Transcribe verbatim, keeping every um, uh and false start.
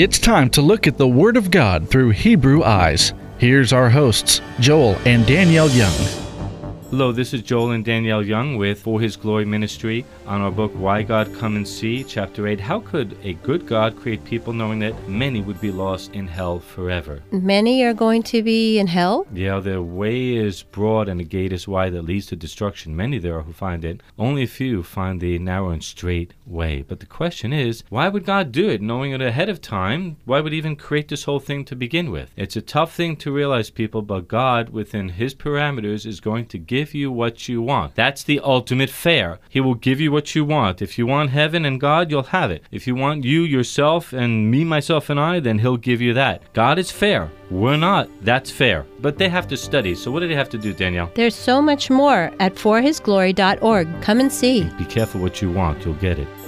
It's time to look at the Word of God through Hebrew eyes. Here's our hosts, Joel and Danielle Young. Hello, this is Joel and Danielle Young with For His Glory Ministry on our book, Why God Come and See, Chapter eight. How could a good God create people knowing that many would be lost in hell forever? Many are going to be in hell? Yeah, the way is broad and the gate is wide that leads to destruction. Many there are who find it. Only a few find the narrow and straight way. But the question is, why would God do it, knowing it ahead of time? Why would he even create this whole thing to begin with? It's a tough thing to realize, people, but God, within his parameters, is going to give you what you want. That's the ultimate fair. He will give you what you want. If you want heaven and God, you'll have it. If you want you, yourself, and me, myself, and I, then he'll give you that. God is fair. We're not. That's fair. But they have to study. So what do they have to do, Danielle? There's so much more at for his glory dot org. Come and see. Be careful what you want. You'll get it.